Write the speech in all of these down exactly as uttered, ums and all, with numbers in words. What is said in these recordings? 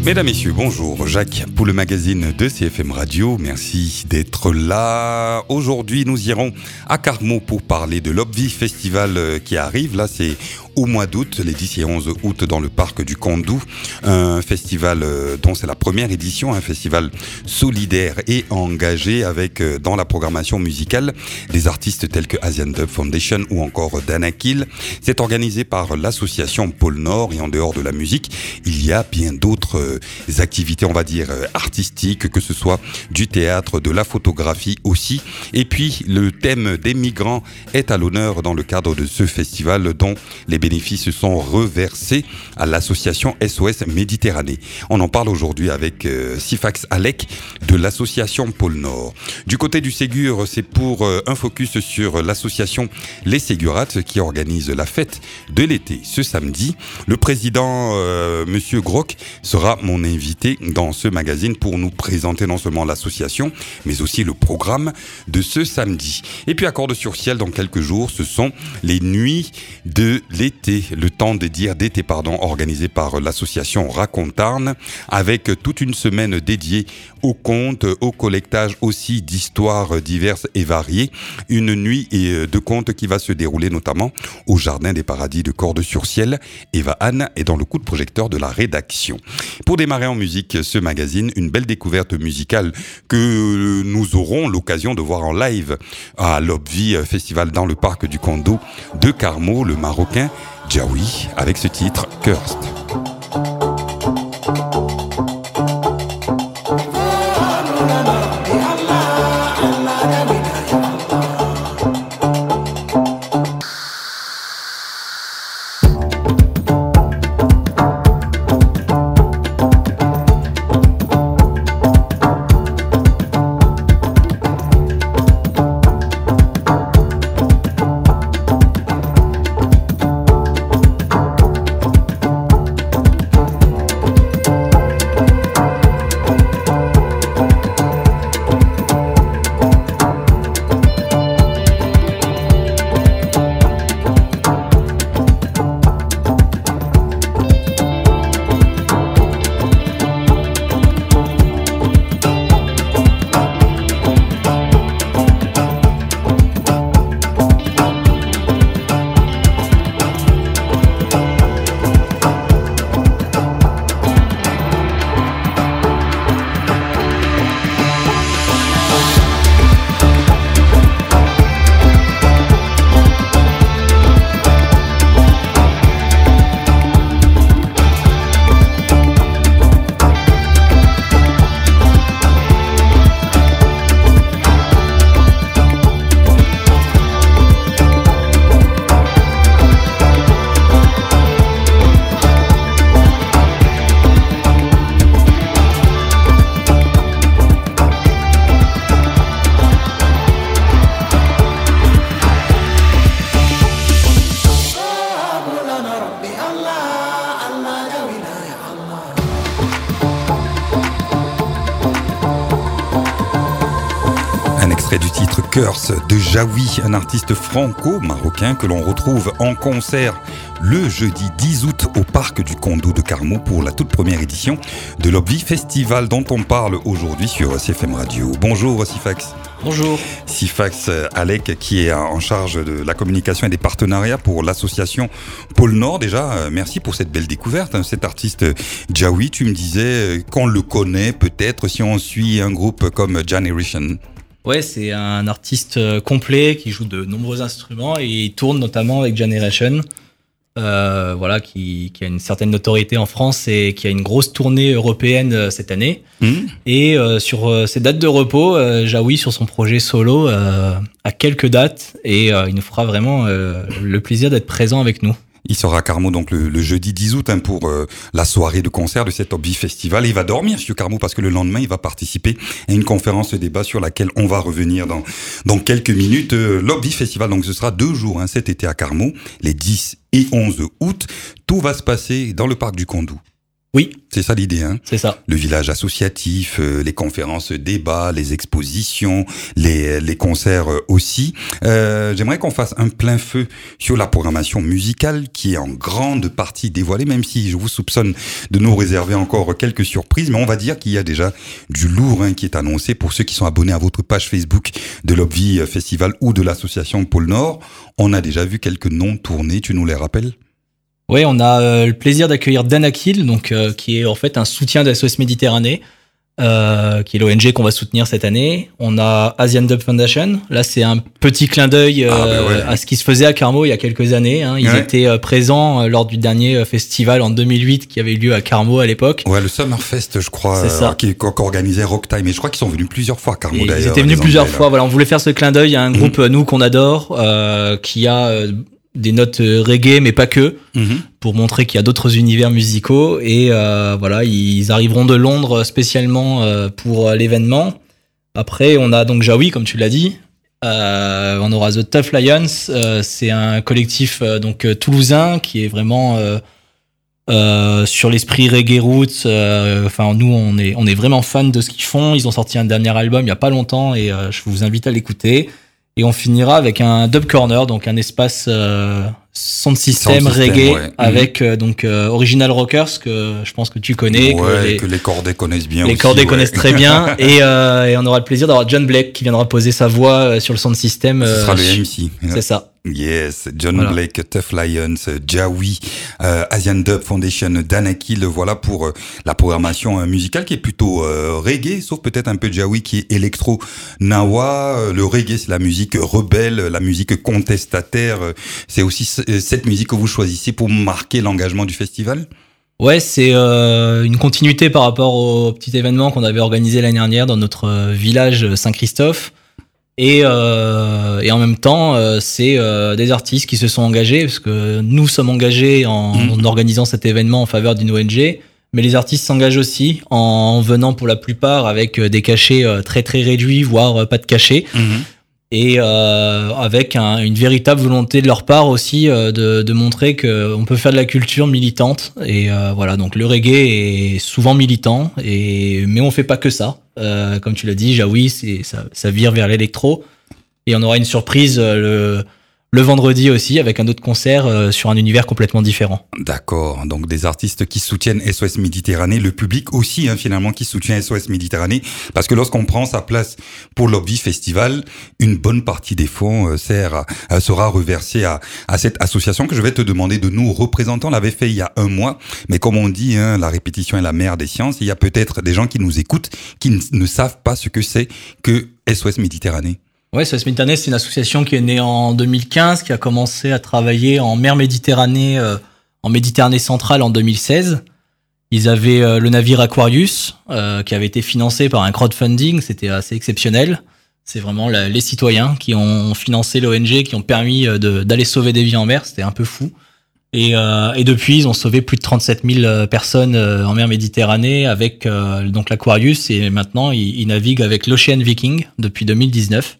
Mesdames, Messieurs, bonjour. Jacques pour le magazine de C F M Radio. Merci d'être là. Aujourd'hui, nous irons à Carmaux pour parler de l'Obvi Festival qui arrive. Là, c'est au mois d'août, les dix et onze août, dans le parc du Kondou. Un festival dont c'est la première édition, un festival solidaire et engagé avec, dans la programmation musicale, des artistes tels que Asian Dub Foundation ou encore Danakil. C'est organisé par l'association Pôle Nord et en dehors de la musique, il y a bien d'autres activités, on va dire, artistiques, que ce soit du théâtre, de la photographie aussi. Et puis, le thème des migrants est à l'honneur dans le cadre de ce festival dont les bénéfices sont reversés à l'association S O S Méditerranée. On en parle aujourd'hui avec euh, Sifax Alek de l'association Pôle Nord. Du côté du Ségur, c'est pour euh, un focus sur l'association Les Ségurates qui organise la fête de l'été ce samedi. Le président, euh, Monsieur Groc, sera mon invité dans ce magazine pour nous présenter non seulement l'association, mais aussi le programme de ce samedi. Et puis, Accords sur Ciel, dans quelques jours, ce sont les nuits de l'été, le temps de dire d'été, pardon, organisé par l'association Racontarne, avec toute une semaine dédiée aux contes, au collectage aussi d'histoires diverses et variées. Une nuit de contes qui va se dérouler notamment au Jardin des Paradis de Cordes-sur-Ciel. Eva Anne est dans le coup de projecteur de la rédaction. Pour démarrer en musique ce magazine, une belle découverte musicale que nous aurons l'occasion de voir en live à l'Obvi Festival dans le parc du Kondou de Carmaux, le Marocain Djaoui, avec ce titre Cursed. Du titre Curse de Djaoui, un artiste franco-marocain que l'on retrouve en concert le jeudi dix août au parc du Kondou de Carmaux pour la toute première édition de l'Obvi Festival dont on parle aujourd'hui sur C F M Radio. Bonjour Sifax. Bonjour. Sifax Alek qui est en charge de la communication et des partenariats pour l'association Pôle Nord. Déjà, merci pour cette belle découverte. Cet artiste Djaoui, tu me disais qu'on le connaît peut-être si on suit un groupe comme Generation. Ouais, c'est un artiste complet qui joue de nombreux instruments et il tourne notamment avec Generation, euh, voilà, qui, qui a une certaine notoriété en France et qui a une grosse tournée européenne cette année. Mmh. Et euh, sur euh, ses dates de repos, euh, Djaoui, sur son projet solo, euh, a quelques dates et euh, il nous fera vraiment euh, le plaisir d'être présent avec nous. Il sera à Carmaux donc le, le jeudi dix août hein, pour euh, la soirée de concert de cet Obvi Festival. Et il va dormir sur Carmaux parce que le lendemain, il va participer à une conférence de débat sur laquelle on va revenir dans, dans quelques minutes. Euh, L'Obvi Festival, donc ce sera deux jours hein, cet été à Carmaux, les dix et onze août. Tout va se passer dans le parc du Kondou. Oui. C'est ça l'idée, hein. C'est ça. Le village associatif, euh, les conférences, débats, les expositions, les, les concerts euh, aussi. Euh, j'aimerais qu'on fasse un plein feu sur la programmation musicale qui est en grande partie dévoilée, même si je vous soupçonne de nous réserver encore quelques surprises. Mais on va dire qu'il y a déjà du lourd hein, qui est annoncé pour ceux qui sont abonnés à votre page Facebook de l'Obvi Festival ou de l'association Pôle Nord. On a déjà vu quelques noms tournés, tu nous les rappelles ? Oui, on a euh, le plaisir d'accueillir Danakil, donc euh, qui est en fait un soutien de S O S Méditerranée, euh, qui est l'O N G qu'on va soutenir cette année. On a Asian Dub Foundation. Là, c'est un petit clin d'œil euh, ah, ben ouais. à ce qui se faisait à Carmaux il y a quelques années. Hein. Ils ouais. étaient euh, présents euh, lors du dernier festival en deux mille huit qui avait eu lieu à Carmaux à l'époque. Ouais, le Summerfest, je crois, euh, qui qu'organisait Rocktime. Et je crois qu'ils sont venus plusieurs fois à Carmaux d'ailleurs. Ils étaient venus plusieurs Anglais, fois. Voilà, on voulait faire ce clin d'œil à un groupe mmh. nous qu'on adore, euh, qui a euh, des notes reggae mais pas que mmh. pour montrer qu'il y a d'autres univers musicaux et euh, voilà ils arriveront de Londres spécialement euh, pour l'événement. Après on a donc Jaoui comme tu l'as dit, euh, on aura The Tough Lions, euh, c'est un collectif euh, donc euh, toulousain qui est vraiment euh, euh, sur l'esprit reggae roots. Enfin euh, nous on est on est vraiment fans de ce qu'ils font. Ils ont sorti un dernier album il y a pas longtemps et euh, je vous invite à l'écouter. Et on finira avec un Dub Corner, donc un espace euh, sound system reggae ouais. avec euh, donc euh, Original Rockers que je pense que tu connais, ouais, que, les, que les Cordés connaissent bien. Les aussi, Cordés ouais. connaissent très bien. et, euh, et on aura le plaisir d'avoir John Blake qui viendra poser sa voix sur le sound system. Ce sera euh, le M C. C'est ça. Yes, John voilà. Blake, Tough Lions, Jaoui, euh, Asian Dub Foundation, Danakil, voilà pour euh, la programmation euh, musicale qui est plutôt euh, reggae, sauf peut-être un peu de Jaoui qui est électro nawa. Euh, le reggae c'est la musique rebelle, la musique contestataire. Euh, c'est aussi c- cette musique que vous choisissez pour marquer l'engagement du festival ? Ouais, c'est euh, une continuité par rapport au petit événement qu'on avait organisé l'année dernière dans notre euh, village Saint-Christophe. Et, euh, et en même temps, euh, c'est euh, des artistes qui se sont engagés, parce que nous sommes engagés en, mmh. en organisant cet événement en faveur d'une O N G, mais les artistes s'engagent aussi en venant pour la plupart avec des cachets très très réduits, voire pas de cachets, mmh. et euh, avec un, une véritable volonté de leur part aussi euh, de, de montrer qu'on peut faire de la culture militante. Et euh, voilà, donc le reggae est souvent militant, et, mais on fait pas que ça. Euh, comme tu l'as dit, Jaoui, c'est, ça, ça vire vers l'électro. Et on aura une surprise euh, le, le vendredi aussi, avec un autre concert euh, sur un univers complètement différent. D'accord, donc des artistes qui soutiennent S O S Méditerranée, le public aussi hein, finalement qui soutient S O S Méditerranée, parce que lorsqu'on prend sa place pour l'Obvi Festival, une bonne partie des fonds euh, sert à, à, sera reversée à, à cette association que je vais te demander de nous représenter. On l'avait fait il y a un mois, mais comme on dit, hein, la répétition est la mère des sciences. Il y a peut-être des gens qui nous écoutent qui n- ne savent pas ce que c'est que S O S Méditerranée. Ouais, S O S Méditerranée, c'est une association qui est née en deux mille quinze, qui a commencé à travailler en mer Méditerranée, euh, en Méditerranée centrale en deux mille seize. Ils avaient euh, le navire Aquarius, euh, qui avait été financé par un crowdfunding, c'était assez exceptionnel. C'est vraiment la, les citoyens qui ont financé l'O N G, qui ont permis de, d'aller sauver des vies en mer, c'était un peu fou. Et, euh, et depuis, ils ont sauvé plus de trente-sept mille personnes euh, en mer Méditerranée avec euh, donc l'Aquarius, et maintenant ils, ils naviguent avec l'Ocean Viking depuis deux mille dix-neuf.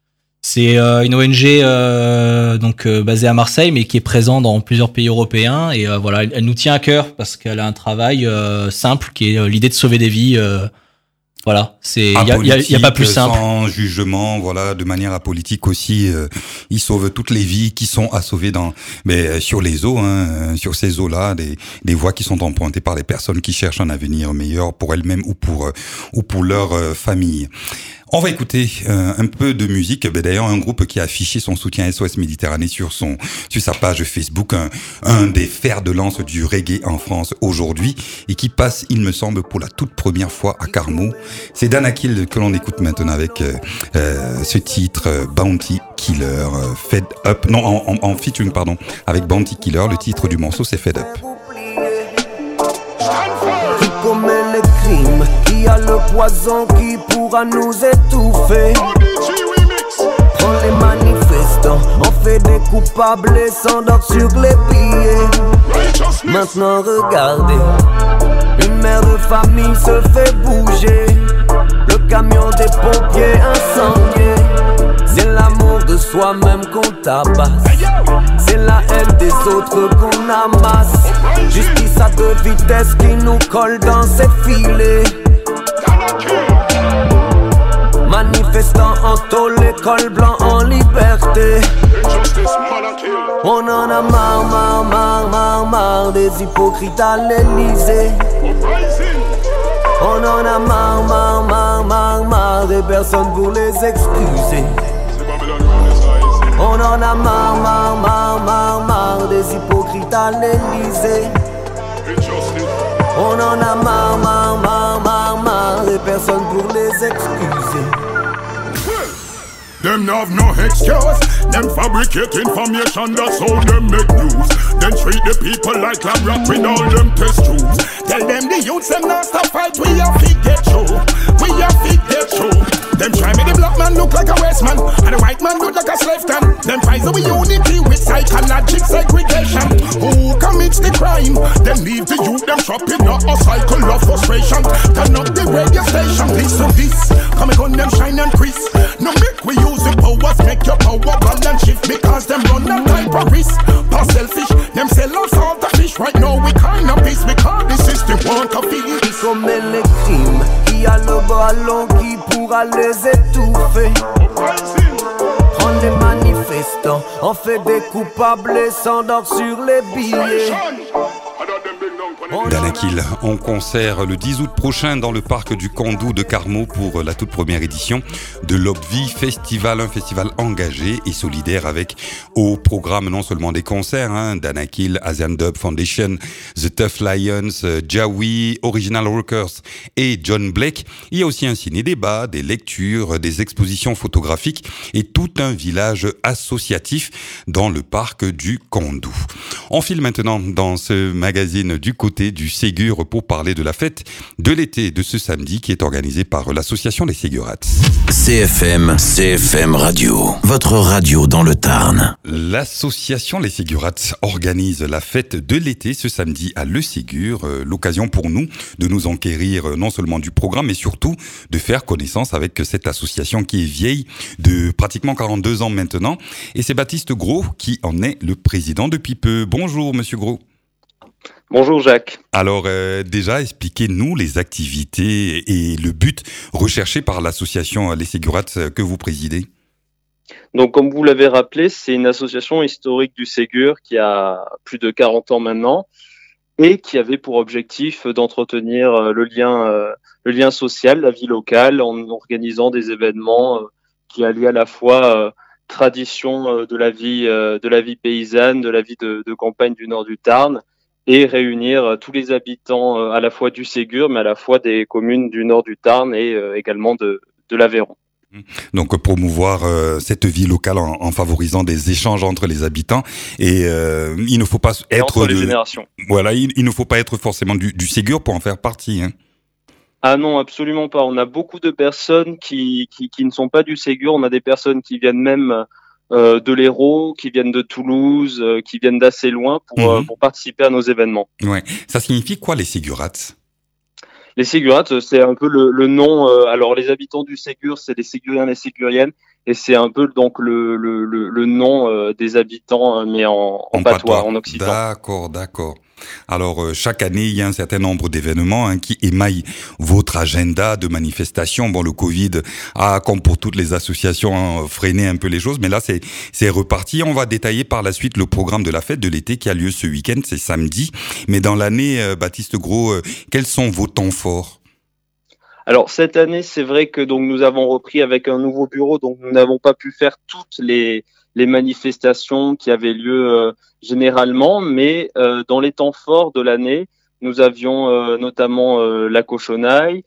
C'est euh, une O N G euh, donc euh, basée à Marseille, mais qui est présente dans plusieurs pays européens. Et euh, voilà, elle, elle nous tient à cœur parce qu'elle a un travail euh, simple, qui est euh, l'idée de sauver des vies. Euh, voilà, c'est il y a, y a, y a pas plus simple. Sans jugement, voilà, de manière apolitique aussi. Euh, ils sauvent toutes les vies qui sont à sauver dans, mais sur les eaux, hein, sur ces eaux-là, des des voies qui sont empruntées par les personnes qui cherchent un avenir meilleur pour elles-mêmes ou pour euh, ou pour leur euh, famille. On va écouter euh, un peu de musique. Ben, d'ailleurs, un groupe qui a affiché son soutien à S O S Méditerranée sur son sur sa page Facebook, un, un des fers de lance du reggae en France aujourd'hui, et qui passe, il me semble, pour la toute première fois à Carmaux. C'est Danakil que l'on écoute maintenant avec euh, euh, ce titre euh, Bounty Killer, euh, Fed Up. Non, en, en, en featuring, pardon, avec Bounty Killer. Le titre du morceau, c'est Fed Up. Qui commet les crimes, qui a le poison qui pourra nous étouffer. Prends les manifestants, on fait des coupables et s'endort sur les billets. Maintenant regardez, une mère de famille se fait bouger. Le camion des pompiers incendié, c'est la l'amour de soi-même qu'on tabasse. C'est la haine des autres qu'on amasse. Justice à deux vitesses qui nous colle dans ses filets. Manifestants en tôle, l'école blanc en liberté. On en a marre, marre, marre, marre, marre des hypocrites à l'Élysée. On en a marre, marre, marre, marre, marre des personnes pour les excuser. On en a marre, marre, marre, marre, marre des hypocrites à l'Élysée. On en a marre, marre, marre, marre, marre des personnes pour les excuser. Them have no excuse. Them fabricate information, that's how them make news. Then treat the people like lab rat with all them test tubes. Tell them the youths them not stop fight, we have to get through. We have to get through. Them try me the black man look like a waste man, and the white man look like a slave can. Them fights we unity with psychological segregation. Who commits the crime? Them leave the youth them shopping up a cycle of frustration. Turn up the radio station, this to this. Come on them shine and crease. No make we use the powers, make your power run and shift because them run a type of risk. Pass selfish, them sell us all the fish. Right now we kind of peace because the system want to feel. Qui commet les crimes, qui a le bras long, qui pourra les étouffer. Prends les manifestants, on fait des coupables et s'endort sur les billets. Danakil en concert le dix août prochain dans le parc du Kandou de Carmaux pour la toute première édition de l'Obvi Festival, un festival engagé et solidaire avec au programme non seulement des concerts, hein, Danakil, Asian Dub Foundation, The Tough Lions, Jawi, Original Rockers et John Blake. Il y a aussi un ciné-débat, des lectures, des expositions photographiques et tout un village associatif dans le parc du Kandou. On file maintenant dans ce magazine du côté du Ségur pour parler de la fête de l'été de ce samedi qui est organisée par l'association Les Ségurats. C F M, C F M Radio, votre radio dans le Tarn. L'association Les Ségurats organise la fête de l'été ce samedi à Le Ségur, l'occasion pour nous de nous enquérir non seulement du programme mais surtout de faire connaissance avec cette association qui est vieille de pratiquement quarante-deux ans maintenant. Et c'est Baptiste Gros qui en est le président depuis peu. Bonjour Monsieur Gros. Bonjour Jacques. Alors euh, déjà, expliquez-nous les activités et le but recherché par l'association Les Ségurats que vous présidez. Donc comme vous l'avez rappelé, c'est une association historique du Ségur qui a plus de quarante ans maintenant et qui avait pour objectif d'entretenir le lien, euh, le lien social, la vie locale, en organisant des événements euh, qui alliaient à la fois euh, tradition euh, de la vie, euh, de la vie paysanne, de la vie de, de campagne du nord du Tarn, et réunir tous les habitants à la fois du Ségur, mais à la fois des communes du nord du Tarn et euh, également de, de l'Aveyron. Donc promouvoir euh, cette vie locale en, en favorisant des échanges entre les habitants et euh, il ne faut pas et être entre les de, générations. Voilà, il, il ne faut pas être forcément du, du Ségur pour en faire partie. Hein. Ah non, absolument pas. On a beaucoup de personnes qui, qui, qui ne sont pas du Ségur. On a des personnes qui viennent même Euh, de l'Hérault, qui viennent de Toulouse, euh, qui viennent d'assez loin pour, mmh. euh, pour participer à nos événements. Ouais. Ça signifie quoi les Ségurats ? Les Ségurats, c'est un peu le, le nom. Euh, alors les habitants du Ségur, c'est les Séguriens, les Séguriennes, et c'est un peu donc le le le, le nom euh, des habitants, euh, mais en, en, en patois, patois, en occitan. D'accord, d'accord. Alors, euh, chaque année, il y a un certain nombre d'événements hein, qui émaillent votre agenda de manifestations. Bon, le Covid a, comme pour toutes les associations, hein, freiné un peu les choses, mais là, c'est, c'est reparti. On va détailler par la suite le programme de la fête de l'été qui a lieu ce week-end, c'est samedi. Mais dans l'année, euh, Baptiste Gros, euh, quels sont vos temps forts ? Alors, cette année, c'est vrai que donc nous avons repris avec un nouveau bureau, donc nous n'avons pas pu faire toutes les les manifestations qui avaient lieu euh, généralement, mais euh, dans les temps forts de l'année, nous avions euh, notamment euh, la cochonaille,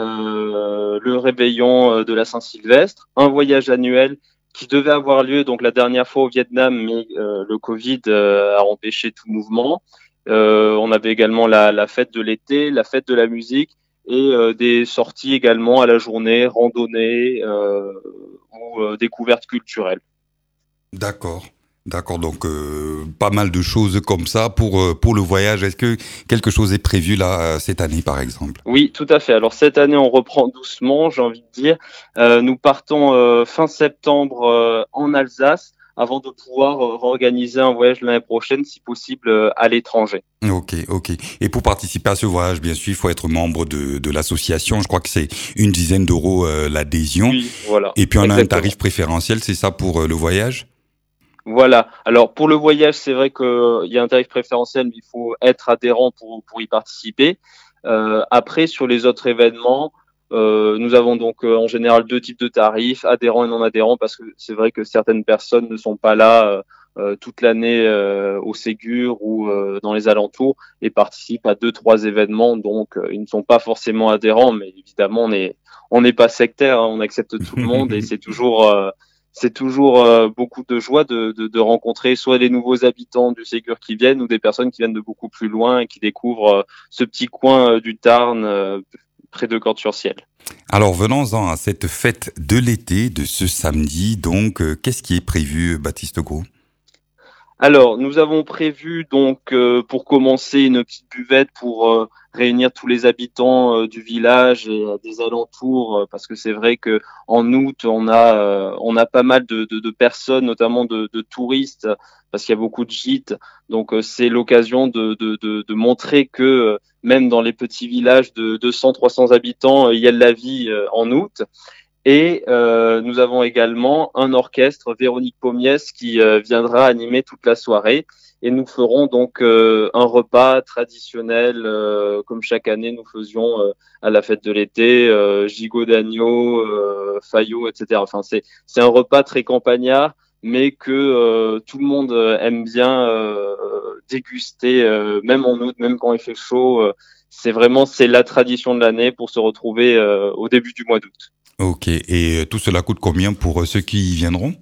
euh, le réveillon euh, de la Saint-Sylvestre, un voyage annuel qui devait avoir lieu donc la dernière fois au Vietnam, mais euh, le Covid euh, a empêché tout mouvement. Euh, on avait également la, la fête de l'été, la fête de la musique et euh, des sorties également à la journée, randonnées euh, ou euh, découvertes culturelles. D'accord. D'accord, donc euh, pas mal de choses comme ça pour euh, pour le voyage. Est-ce que quelque chose est prévu là cette année, par exemple? Oui, tout à fait. Alors cette année, on reprend doucement, j'ai envie de dire. Euh, nous partons euh, fin septembre euh, en Alsace avant de pouvoir euh, réorganiser un voyage l'année prochaine, si possible, euh, à l'étranger. Ok, ok. Et pour participer à ce voyage, bien sûr, il faut être membre de, de l'association. Je crois que c'est une dizaine d'euros euh, l'adhésion. Oui, voilà. Et puis on Exactement. a un tarif préférentiel, c'est ça pour euh, le voyage? Voilà. Alors pour le voyage, c'est vrai qu'il euh, y a un tarif préférentiel, mais il faut être adhérent pour pour y participer. Euh, après, sur les autres événements, euh, nous avons donc euh, en général deux types de tarifs, adhérents et non adhérents, parce que c'est vrai que certaines personnes ne sont pas là euh, euh, toute l'année euh, au Ségur ou euh, dans les alentours et participent à deux trois événements, donc euh, ils ne sont pas forcément adhérents, mais évidemment on est on n'est pas sectaire, hein, on accepte tout le monde et c'est toujours euh, c'est toujours euh, beaucoup de joie de, de, de rencontrer soit les nouveaux habitants du Ségur qui viennent ou des personnes qui viennent de beaucoup plus loin et qui découvrent euh, ce petit coin euh, du Tarn euh, près de Cordes-sur-Ciel. Alors venons-en à cette fête de l'été de ce samedi. Donc euh, qu'est-ce qui est prévu, Baptiste Gros? Alors, nous avons prévu donc euh, pour commencer une petite buvette pour euh, réunir tous les habitants euh, du village et euh, des alentours, euh, parce que c'est vrai que en août on a euh, on a pas mal de, de, de personnes, notamment de, de touristes, parce qu'il y a beaucoup de gîtes. Donc euh, c'est l'occasion de, de, de, de montrer que euh, même dans les petits villages de deux cents à trois cents habitants, euh, il y a de la vie euh, en août. Et euh, nous avons également un orchestre, Véronique Pommiès, qui euh, viendra animer toute la soirée. Et nous ferons donc euh, un repas traditionnel, euh, comme chaque année nous faisions euh, à la fête de l'été, euh, gigot d'agneau, euh, faillot, et cetera. Enfin, c'est c'est un repas très campagnard, mais que euh, tout le monde aime bien euh, déguster, euh, même en août, même quand il fait chaud. Euh, c'est vraiment c'est la tradition de l'année pour se retrouver euh, au début du mois d'août. Ok, et tout cela coûte combien pour ceux qui y viendront?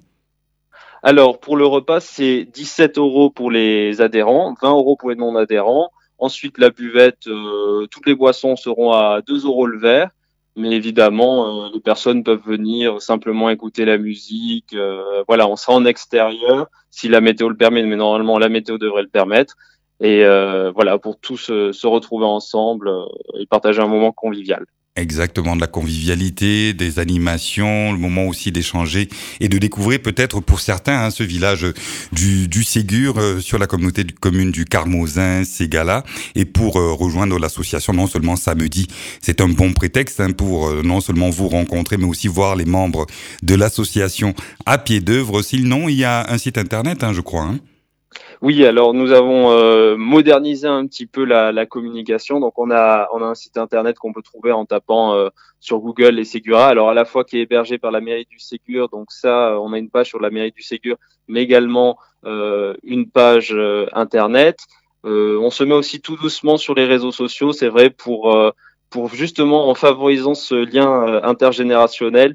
Alors, pour le repas, c'est dix-sept euros pour les adhérents, vingt euros pour les non-adhérents. Ensuite, la buvette, euh, toutes les boissons seront à deux euros le verre. Mais évidemment, euh, les personnes peuvent venir simplement écouter la musique. Euh, voilà, on sera en extérieur, si la météo le permet, mais normalement, la météo devrait le permettre. Et euh, voilà, pour tous euh, se retrouver ensemble euh, et partager un moment convivial. Exactement, de la convivialité, des animations, le moment aussi d'échanger et de découvrir peut-être pour certains hein, ce village du, du Ségur euh, sur la communauté du, commune du Carmozin, Ségala. Et pour euh, rejoindre l'association, non seulement samedi, c'est un bon prétexte hein, pour euh, non seulement vous rencontrer, mais aussi voir les membres de l'association à pied d'œuvre. Sinon, il y a un site internet, hein, je crois. Hein. Oui, alors nous avons euh, modernisé un petit peu la, la communication. Donc on a on a un site internet qu'on peut trouver en tapant euh, sur Google les Ségura. Alors à la fois qui est hébergé par la mairie du Ségur, donc ça on a une page sur la mairie du Ségur, mais également euh, une page euh, internet. Euh, on se met aussi tout doucement sur les réseaux sociaux, c'est vrai pour euh, pour justement en favorisant ce lien euh, intergénérationnel.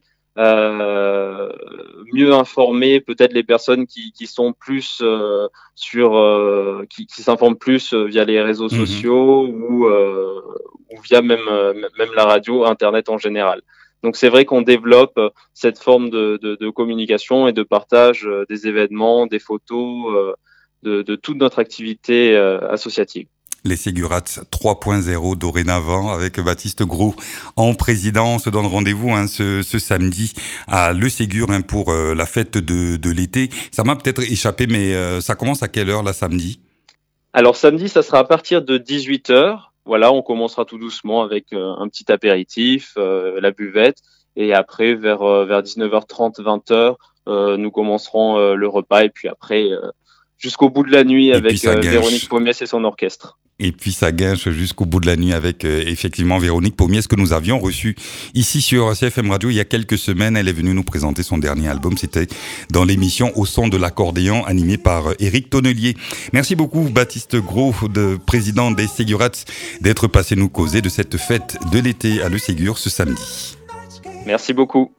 Euh, mieux informer peut-être les personnes qui, qui sont plus euh, sur euh, qui, qui s'informent plus via les réseaux mmh. sociaux ou, euh, ou via même même la radio, internet en général. Donc c'est vrai qu'on développe cette forme de, de, de communication et de partage des événements, des photos, de, de toute notre activité associative. Les Ségurats trois point zéro dorénavant avec Baptiste Gros en président. On se donne rendez-vous hein, ce, ce samedi à Le Ségur hein, pour euh, la fête de, de l'été. Ça m'a peut-être échappé, mais euh, ça commence à quelle heure là samedi? Alors samedi, ça sera à partir de dix-huit heures. Voilà, on commencera tout doucement avec euh, un petit apéritif, euh, la buvette, et après vers euh, vers dix-neuf heures trente, vingt heures, euh, nous commencerons euh, le repas et puis après euh, jusqu'au bout de la nuit avec euh, Véronique Pommiès et son orchestre. Et puis ça guinche jusqu'au bout de la nuit avec euh, effectivement Véronique Pommiès que nous avions reçue ici sur C F M Radio il y a quelques semaines. Elle est venue nous présenter son dernier album. C'était dans l'émission Au son de l'accordéon animée par euh, Éric Tonnelier. Merci beaucoup Baptiste Gros, de président des Ségurats, d'être passé nous causer de cette fête de l'été à Le Ségur ce samedi. Merci beaucoup.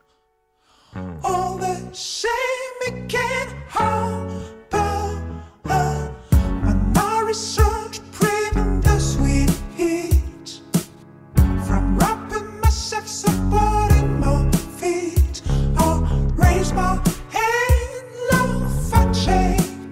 Raise my hand, love, I change.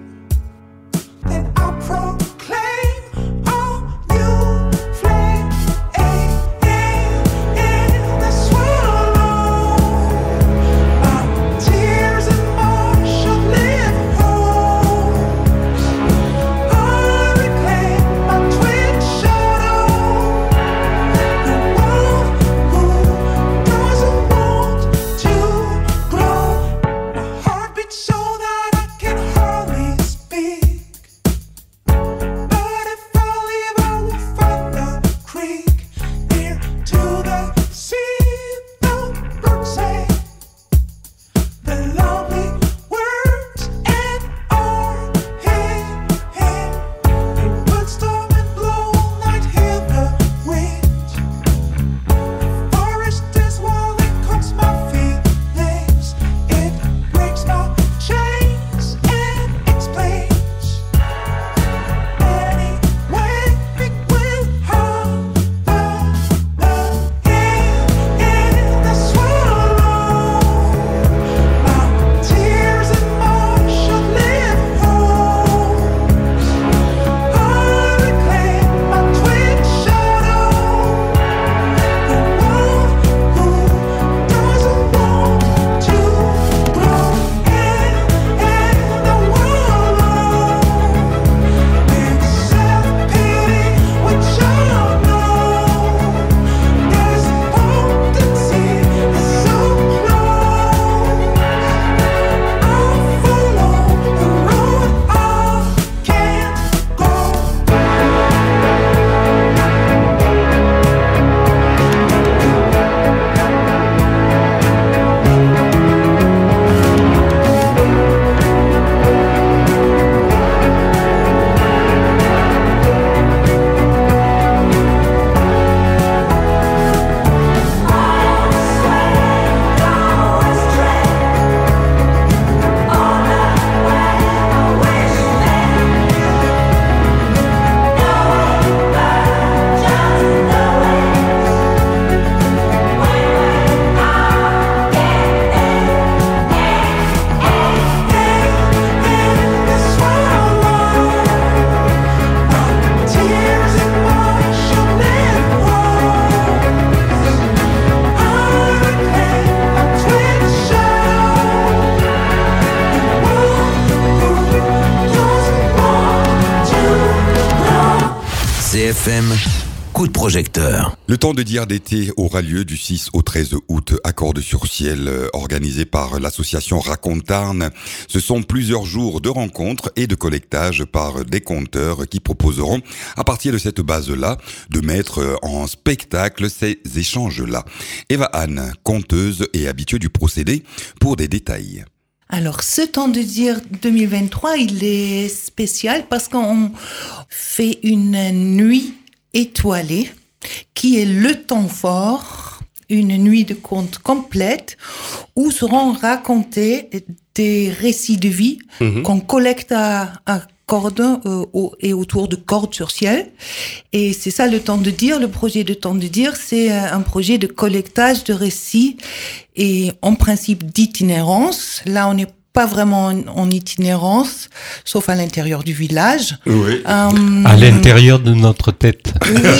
F M, coup de projecteur. Le temps de dire d'été aura lieu du six au treize août, Accords sur ciel euh, organisé par l'association Racontarn. Ce sont plusieurs jours de rencontres et de collectage par des conteurs qui proposeront, à partir de cette base-là, de mettre en spectacle ces échanges-là. Eva Anne, conteuse et habituée du procédé, pour des détails. Alors, ce temps de dire deux mille vingt-trois, il est spécial parce qu'on fait une nuit étoilée qui est le temps fort, une nuit de contes complète où seront racontés des récits de vie mmh. qu'on collecte à, à cordes euh, au, et autour de cordes sur ciel. Et c'est ça le temps de dire. Le projet de temps de dire, c'est un projet de collectage de récits et en principe d'itinérance. Là, on n'est pas vraiment en, en itinérance, sauf à l'intérieur du village. Oui. Euh, à l'intérieur de notre tête.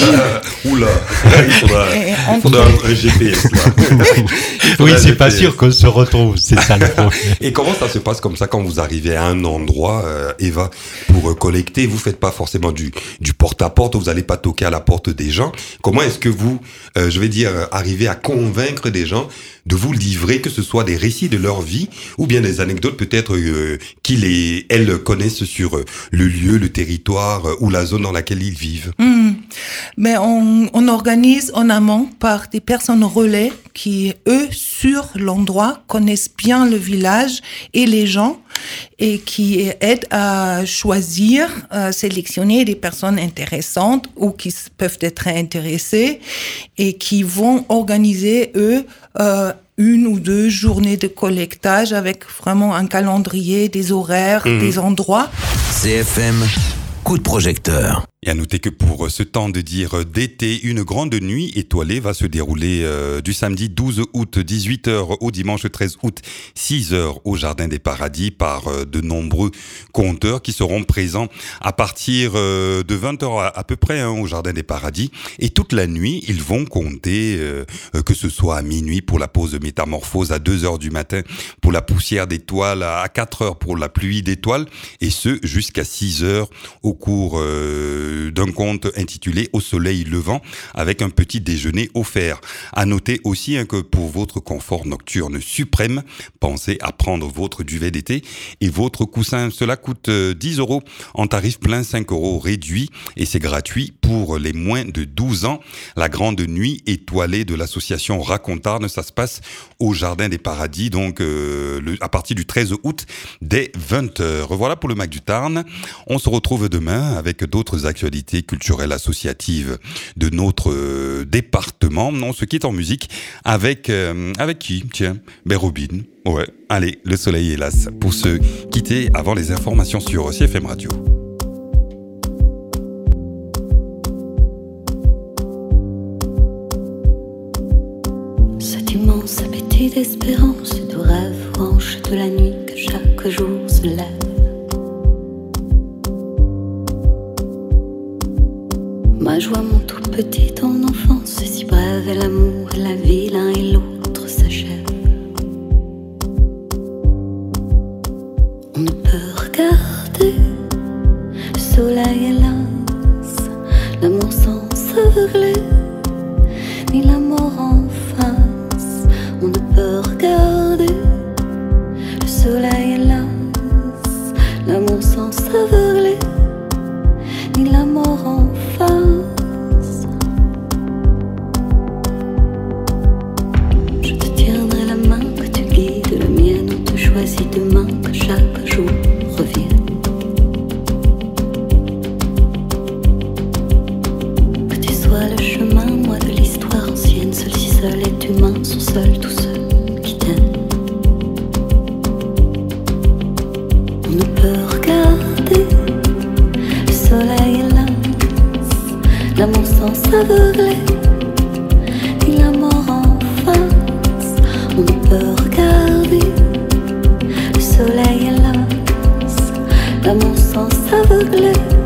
Oui. Oula, il faudra, il faudra un G P S là. Oui, c'est G P S. pas sûr qu'on se retrouve, c'est ça le problème. Et comment ça se passe comme ça quand vous arrivez à un endroit, euh, Eva, pour euh, collecter? Vous faites pas forcément du, du porte-à-porte, vous allez pas toquer à la porte des gens. Comment est-ce que vous, euh, je vais dire, arrivez à convaincre des gens de vous livrer, que ce soit des récits de leur vie ou bien des anecdotes peut-être euh, qu'ils et elles connaissent sur euh, le lieu, le territoire euh, ou la zone dans laquelle ils vivent. Mmh. Mais on, on organise en amont par des personnes relais qui, eux, sur l'endroit, connaissent bien le village et les gens et qui aident à choisir, à sélectionner des personnes intéressantes ou qui peuvent être intéressées et qui vont organiser, eux, euh, une ou deux journées de collectage avec vraiment un calendrier, des horaires, mmh. des endroits. C F M, coup de projecteur. Et à noter que pour ce temps de dire d'été, une grande nuit étoilée va se dérouler euh, du samedi douze août dix-huit heures au dimanche treize août six heures au Jardin des Paradis par euh, de nombreux conteurs qui seront présents à partir euh, de vingt heures à, à peu près hein, au Jardin des Paradis. Et toute la nuit, ils vont compter, euh, que ce soit à minuit pour la pause de métamorphose, à deux heures du matin pour la poussière d'étoiles, à quatre heures pour la pluie d'étoiles, et ce jusqu'à six heures au cours euh, d'un conte intitulé Au soleil levant avec un petit déjeuner offert. À noter aussi hein, que pour votre confort nocturne suprême, pensez à prendre votre duvet d'été et votre coussin. Cela coûte dix euros en tarif plein, cinq euros réduit et c'est gratuit pour les moins de douze ans. La grande nuit étoilée de l'association Racontarn, ça se passe au Jardin des Paradis, donc euh, le, à partir du treize août dès vingt heures. Voilà pour le Mac du Tarn. On se retrouve demain avec d'autres actualités culturelles associatives de notre euh, département. On se quitte en musique avec euh, avec qui? Tiens, ben Robin. Ouais. Allez, le soleil hélas pour se quitter avant les informations sur C F M Radio. Cet immense appétit d'espérance et de rêve branche de la nuit que chaque jour se lève. Ma joie, mon tout petit en enfance, est si brève et l'amour et la vie, l'un et l'autre s'achèvent. On ne peut regarder le soleil hélas, l'amour sans s'aveugler, ni la mort en face. On ne peut regarder le soleil hélas, l'amour sans s'aveugler, ni la mort en face. Je te tiendrai la main que tu guides, la mienne on te choisit demain, que chaque jour revienne. Que tu sois le chemin, moi de l'histoire ancienne, seul si seul est humain, sont seuls tous ceux qui t'aiment. On ne peut regarder le soleil hélas, l'amour sans s'aveugler, ni la mort en face. On ne peut regarder le soleil hélas, l'amour sans s'aveugler.